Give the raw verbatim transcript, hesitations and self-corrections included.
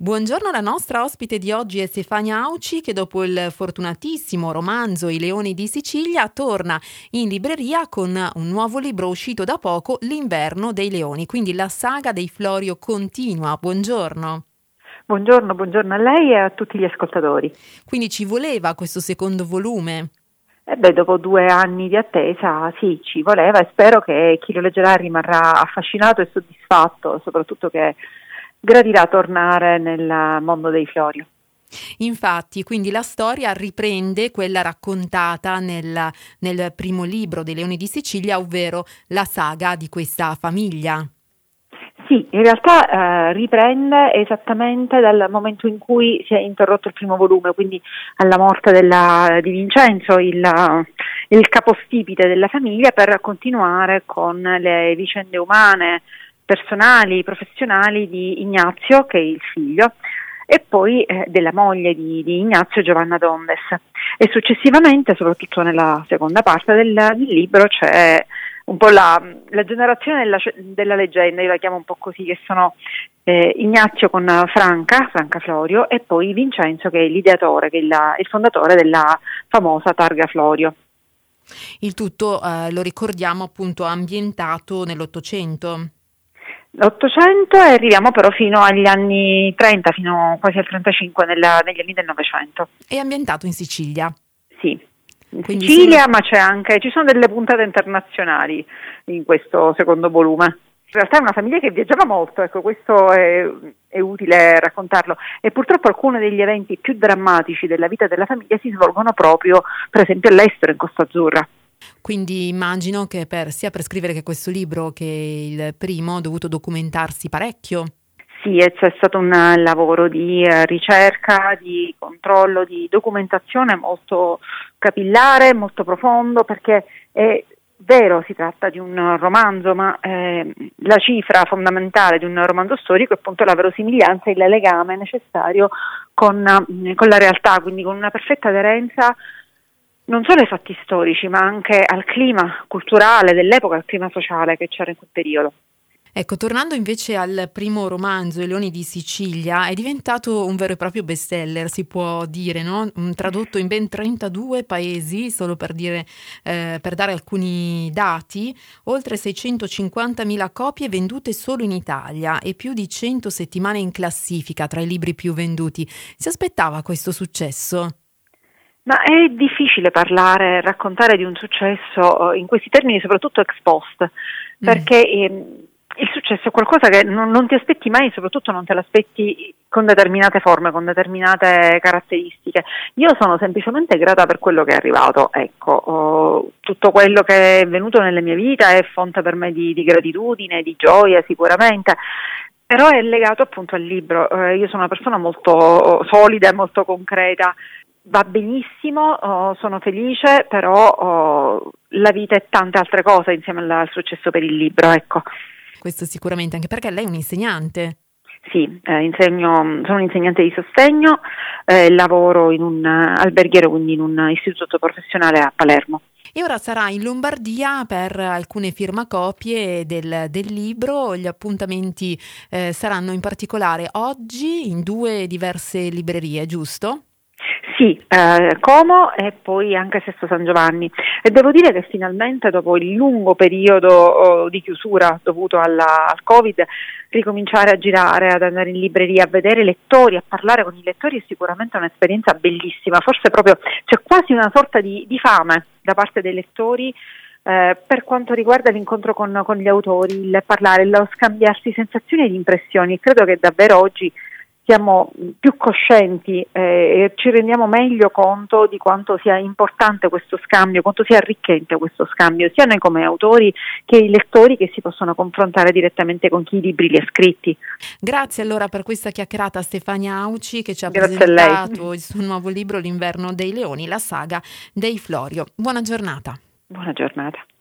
Buongiorno, la nostra ospite di oggi è Stefania Auci che dopo il fortunatissimo romanzo I leoni di Sicilia torna in libreria con un nuovo libro uscito da poco, L'inverno dei leoni, quindi la saga dei Florio continua. Buongiorno. Buongiorno, buongiorno a lei e a tutti gli ascoltatori. Quindi ci voleva questo secondo volume? E beh, dopo due anni di attesa, sì, ci voleva e spero che chi lo leggerà rimarrà affascinato e soddisfatto, soprattutto che gradirà tornare nel mondo dei Florio. Infatti, quindi la storia riprende quella raccontata nel, nel primo libro dei Leoni di Sicilia, ovvero la saga di questa famiglia. Sì, in realtà eh, riprende esattamente dal momento in cui si è interrotto il primo volume, quindi alla morte della, di Vincenzo, il, il capostipite della famiglia, per continuare con le vicende umane, personali, professionali di Ignazio, che è il figlio, e poi eh, della moglie di, di Ignazio, Giovanna Dondes. E successivamente, soprattutto nella seconda parte del, del libro, c'è un po' la, la generazione della, della leggenda, io la chiamo un po' così, che sono eh, Ignazio con Franca, Franca Florio, e poi Vincenzo, che è l'ideatore, che è il, il fondatore della famosa Targa Florio. Il tutto, eh, lo ricordiamo, appunto ambientato nell'Ottocento. L'Ottocento e arriviamo però fino agli anni trenta, fino quasi al trentacinque, nella, negli anni del Novecento. È ambientato in Sicilia. Sì, in Quindi Sicilia, sono... ma c'è anche, ci sono delle puntate internazionali in questo secondo volume. In realtà è una famiglia che viaggiava molto, ecco, questo è, è utile raccontarlo. E purtroppo alcuni degli eventi più drammatici della vita della famiglia si svolgono proprio, per esempio, all'estero, in Costa Azzurra. Quindi immagino che per, sia per scrivere che questo libro che il primo ha dovuto documentarsi parecchio. Sì, c'è stato un lavoro di eh, ricerca, di controllo, di documentazione molto capillare, molto profondo, perché è vero, si tratta di un romanzo, ma eh, la cifra fondamentale di un romanzo storico è appunto la verosimiglianza e il legame necessario con, con la realtà, quindi con una perfetta aderenza non solo ai fatti storici, ma anche al clima culturale dell'epoca, al clima sociale che c'era in quel periodo. Ecco, tornando invece al primo romanzo, I leoni di Sicilia, è diventato un vero e proprio bestseller, si può dire, no? Tradotto in ben trentadue paesi, solo per dire, eh, per dare alcuni dati, oltre seicentocinquantamila copie vendute solo in Italia e più di cento settimane in classifica tra i libri più venduti. Si aspettava questo successo? Ma è difficile parlare, raccontare di un successo in questi termini, soprattutto ex post, perché mm. ehm, il successo è qualcosa che non, non ti aspetti mai, soprattutto non te l'aspetti con determinate forme, con determinate caratteristiche. Io sono semplicemente grata per quello che è arrivato, ecco, oh, tutto quello che è venuto nella mia vita è fonte per me di, di gratitudine, di gioia sicuramente, però è legato appunto al libro. Eh, io sono una persona molto solida e molto concreta. Va benissimo, oh, sono felice, però oh, la vita è tante altre cose insieme al, al successo per il libro, ecco. Questo sicuramente, anche perché lei è un insegnante. Sì, eh, insegno, sono un insegnante di sostegno, eh, lavoro in un uh, alberghiero, quindi in un istituto professionale a Palermo. E ora sarà in Lombardia per alcune firmacopie del, del libro. Gli appuntamenti eh, saranno in particolare oggi in due diverse librerie, giusto? Sì, eh, Como e poi anche Sesto San Giovanni, e devo dire che finalmente dopo il lungo periodo oh, di chiusura dovuto alla, al Covid, ricominciare a girare, ad andare in libreria, a vedere i lettori, a parlare con i lettori è sicuramente un'esperienza bellissima, forse proprio c'è quasi una sorta di, di fame da parte dei lettori eh, per quanto riguarda l'incontro con, con gli autori, il parlare, lo scambiarsi sensazioni ed impressioni. Credo che davvero oggi siamo più coscienti eh, e ci rendiamo meglio conto di quanto sia importante questo scambio, quanto sia arricchente questo scambio, sia noi come autori che i lettori che si possono confrontare direttamente con chi i libri li ha scritti. Grazie allora per questa chiacchierata a Stefania Auci che ci ha Grazie presentato il suo nuovo libro L'inverno dei leoni, la saga dei Florio. Buona giornata. Buona giornata.